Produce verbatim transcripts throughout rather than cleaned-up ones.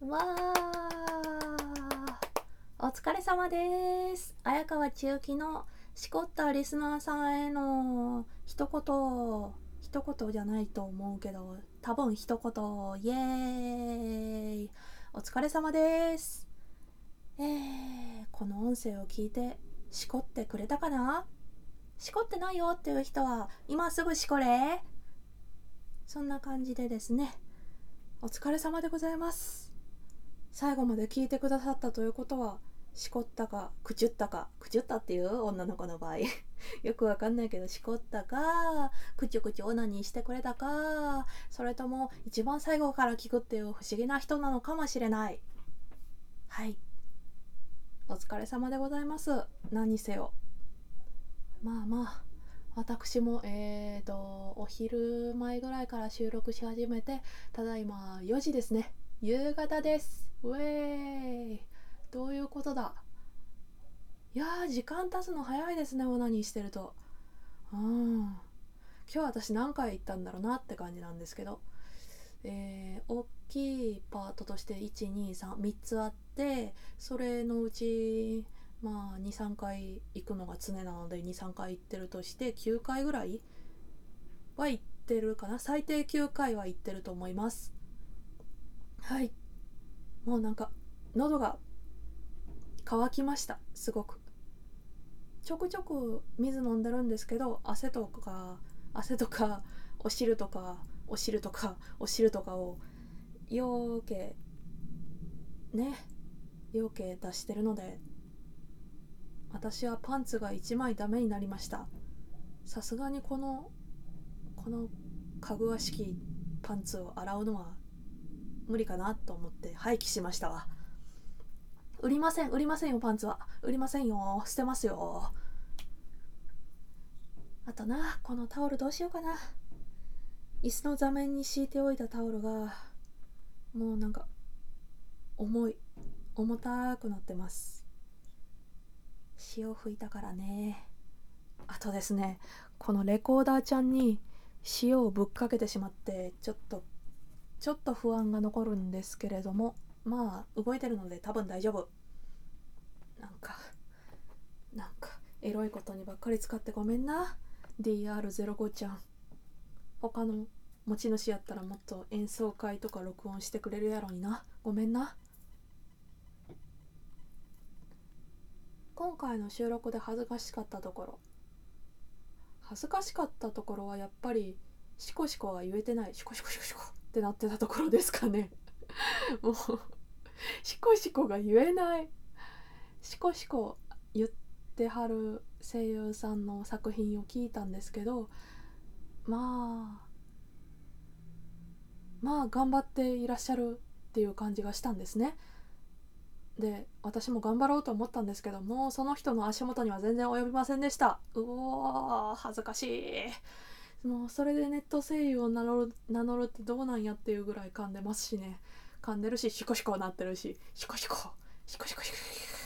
わー、お疲れ様です。綾川千雪のしこったリスナーさんへの一言一言じゃないと思うけど、多分一言。イエーイ、お疲れ様です。えー、この音声を聞いてしこってくれたかな。しこってないよっていう人は今すぐしこれ。そんな感じでですね、お疲れ様でございます。最後まで聞いてくださったということは、しこったかくちゅったか、くちゅったっていう女の子の場合よくわかんないけど、しこったかくちゅくちゅオナニーしてくれたか、それとも一番最後から聞くっていう不思議な人なのかもしれない。はい、お疲れ様でございます。何にせよ、まあまあ私もえーとお昼前ぐらいから収録し始めて、ただいまよじですね。夕方です。ウェーイ、どういうことだ。いやー、時間経つの早いですね、オナニーしてると。うん、今日私何回行ったんだろうなって感じなんですけど、えー、大きいパートとしていち、に、さん、みっつあって、それのうちまあに、さんかい行くのが常なのでに、さんかい行ってるとしてきゅうかいぐらいは行ってるかな。最低きゅうかいは行ってると思います。はい、もうなんか喉が乾きました。すごくちょくちょく水飲んでるんですけど、汗とか汗とかお汁とかお汁とかお汁とかをようけねようけ出してるので、私はパンツがいちまいダメになりました。さすがにこのこのかぐわしきパンツを洗うのは無理かなと思って廃棄しましたわ。売りません売りませんよ、パンツは売りませんよ、捨てますよ。あとな、このタオルどうしようかな。椅子の座面に敷いておいたタオルがもうなんか重い重たくなってます。潮吹いたからね。あとですね、このレコーダーちゃんに塩をぶっかけてしまって、ちょっとちょっと不安が残るんですけれども、まあ動いてるので多分大丈夫。なんかなんかエロいことにばっかり使ってごめんな ディーアールゼロご ちゃん。他の持ち主やったらもっと演奏会とか録音してくれるやろにな。ごめんな。今回の収録で恥ずかしかったところ恥ずかしかったところはやっぱりシコシコは言えてない、シコシコシコシコってなってたところですかね。もうシコシコが言えない。シコシコ言ってはる声優さんの作品を聞いたんですけど、まあまあ頑張っていらっしゃるっていう感じがしたんですね。で、私も頑張ろうと思ったんですけど、もうその人の足元には全然及びませんでした。うおー、恥ずかしい。もうそれでネット声優を名乗る名乗るってどうなんやっていうぐらい噛んでますしね。噛んでるし、シコシコなってるし、シコシコシコシコシコ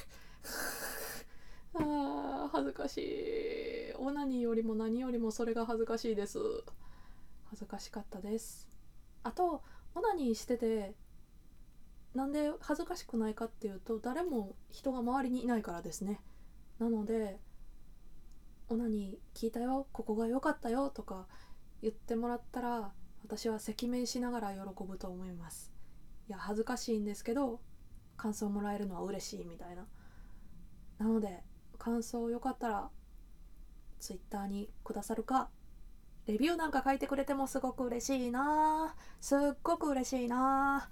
あー、恥ずかしい。オナニーよりも何よりもそれが恥ずかしいです。恥ずかしかったです。あと、オナニーしててなんで恥ずかしくないかっていうと、誰も人が周りにいないからですね。なので、オナニー聞いたよ、ここが良かったよとか言ってもらったら、私は赤面しながら喜ぶと思います。いや、恥ずかしいんですけど感想もらえるのは嬉しいみたいな。なので、感想よかったらツイッターにくださるか、レビューなんか書いてくれてもすごく嬉しいな。すっごく嬉しいな。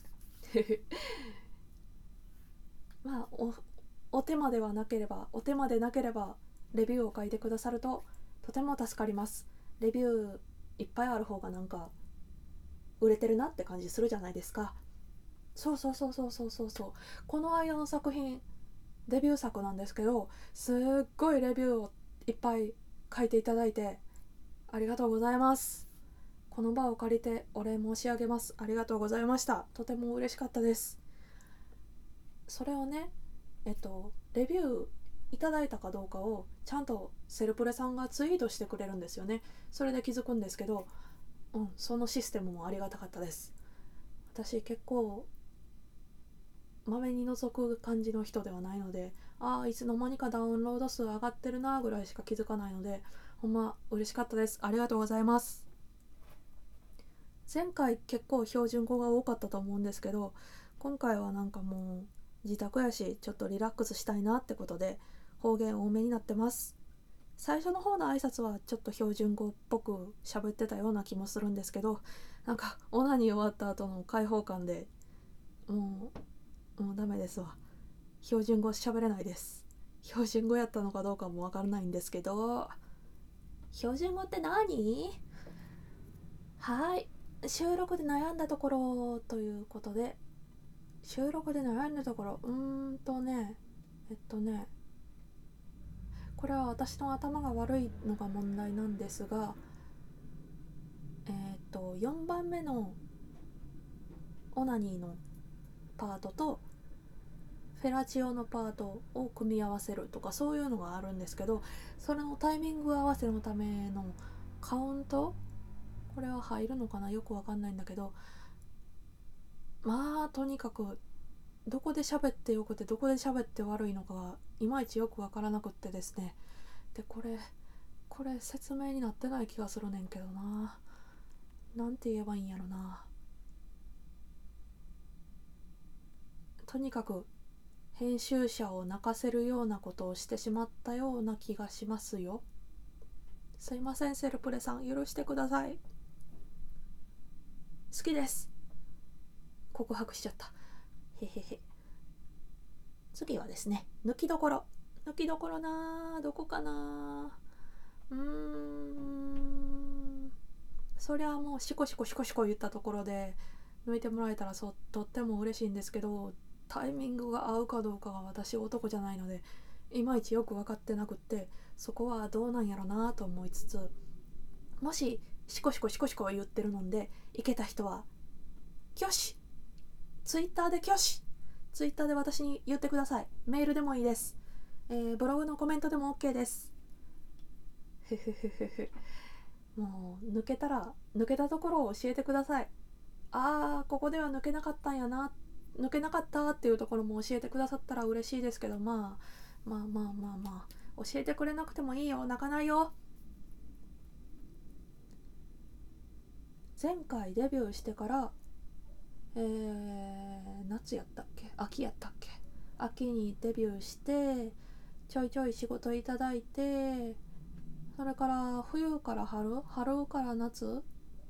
まあ、おお手間ではなければお手間でなければレビューを書いてくださるととても助かります。レビューいっぱいある方がなんか売れてるなって感じするじゃないですか。そうそうそうそうそうそうそう。この間の作品デビュー作なんですけど、すっごいレビューをいっぱい書いていただいてありがとうございます。この場を借りてお礼申し上げます。ありがとうございました。とても嬉しかったです。それをね、えっとレビューいただいたかどうかをちゃんとセルプレさんがツイートしてくれるんですよね。それで気づくんですけど、うん、そのシステムもありがたかったです。私結構まめに覗く感じの人ではないので、ああいつの間にかダウンロード数上がってるなぐらいしか気づかないので、ほんま嬉しかったです。ありがとうございます。前回結構標準語が多かったと思うんですけど、今回はなんかもう自宅やしちょっとリラックスしたいなってことで方言多めになってます。最初の方の挨拶はちょっと標準語っぽく喋ってたような気もするんですけど、なんかオナニー終わった後の開放感でもうもうダメですわ。標準語喋れないです。標準語やったのかどうかもわからないんですけど、標準語って何？はい、収録で悩んだところということで、収録で悩んだところ、うーんとねえっとねこれは私の頭が悪いのが問題なんですが、えっとよんばんめのオナニーのパートとフェラチオのパートを組み合わせるとかそういうのがあるんですけど、それのタイミング合わせのためのカウント、これは入るのかな、よくわかんないんだけど、まあとにかくどこで喋ってよくてどこで喋って悪いのかがいまいちよくわからなくってですね。でこれこれ説明になってない気がするねんけどな。なんて言えばいいんやろな。とにかく編集者を泣かせるようなことをしてしまったような気がしますよ。すいませんセルプレさん、許してください。好きです。告白しちゃった。へへへ。次はですね、抜きどころ。抜きどころなー、どこかなー。うーん。そりゃもうシコシコシコシコ言ったところで抜いてもらえたらそとっても嬉しいんですけど、タイミングが合うかどうかが私男じゃないのでいまいちよく分かってなくって、そこはどうなんやろなと思いつつ、もしシコシコシコシコ言ってるのでいけた人は挙手、ツイッターで挙手、ツイッターで私に言ってください。メールでもいいです、えー、ブログのコメントでも OK です。ふふふふふ。もう抜けたら抜けたところを教えてください。あーここでは抜けなかったんやな、抜けなかったっていうところも教えてくださったら嬉しいですけど、まあまあまあまあまあ教えてくれなくてもいいよ、泣かないよ。前回デビューしてからえー、夏やったっけ秋やったっけ、秋にデビューしてちょいちょい仕事いただいて、それから冬から春春から夏ん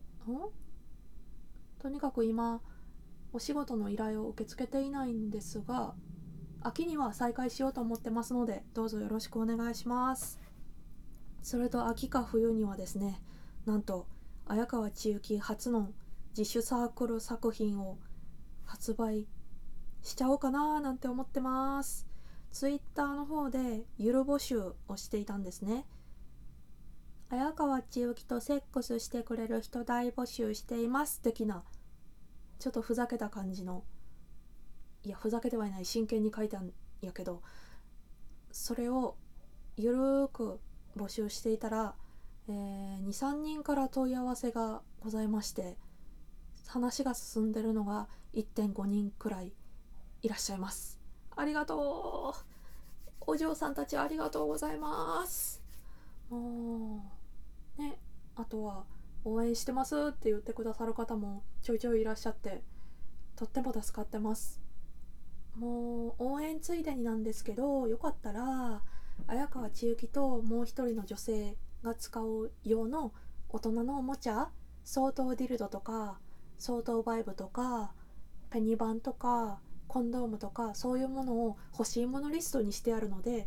とにかく今お仕事の依頼を受け付けていないんですが、秋には再開しようと思ってますのでどうぞよろしくお願いします。それと秋か冬にはですね、なんと綾川千雪初の自主サークル作品を発売しちゃおうかななんて思ってます。ツイッターの方でゆる募集をしていたんですね。綾川千雪とセックスしてくれる人大募集しています的な、ちょっとふざけた感じの、いやふざけてはいない、真剣に書いたんやけど、それをゆるーく募集していたら、えー、にさんにんから問い合わせがございまして、話が進んでるのが いってんごにんくらいいらっしゃいます。ありがとう、お嬢さんたちありがとうございます。もうね、あとは応援してますって言ってくださる方もちょいちょいいらっしゃって、とっても助かってます。もう応援ついでになんですけど、よかったら綾川千雪ともう一人の女性が使う用の大人のおもちゃ、相当ディルドとか相当バイブとかペニバンとかコンドームとかそういうものを欲しいものリストにしてあるので、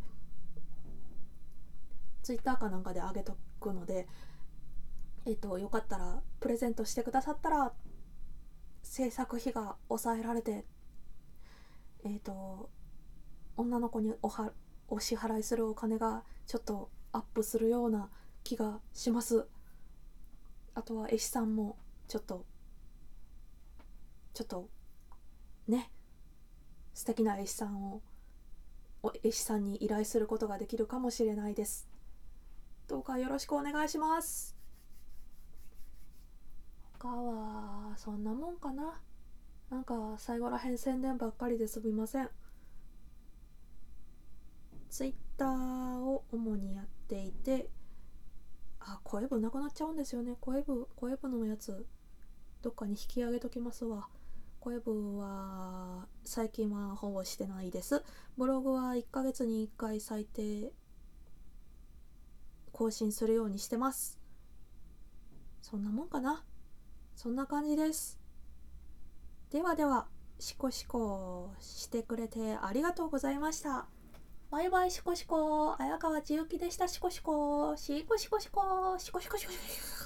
ツイッターかなんかであげとくので、えっとよかったらプレゼントしてくださったら制作費が抑えられて、えっと女の子におはお支払いするお金がちょっとアップするような気がします。あとは絵師さんもちょっとちょっとね、素敵な絵師さんを絵師さんに依頼することができるかもしれないです。どうかよろしくお願いします。他はそんなもんかな。 なんか最後らへん宣伝ばっかりですみません。ツイッターを主にやっていて、あ、声部なくなっちゃうんですよね。声部、声部のやつ、どっかに引き上げときますわ。声部は最近はほぼしてないです。ブログはいっかげつにいっかい最低更新するようにしてます。そんなもんかな。そんな感じです。ではでは、シコシコしてくれてありがとうございました。バイバイシコシコ、綾川千幸でした。シコシコ、シコシコシコ、シコシコシコシコ。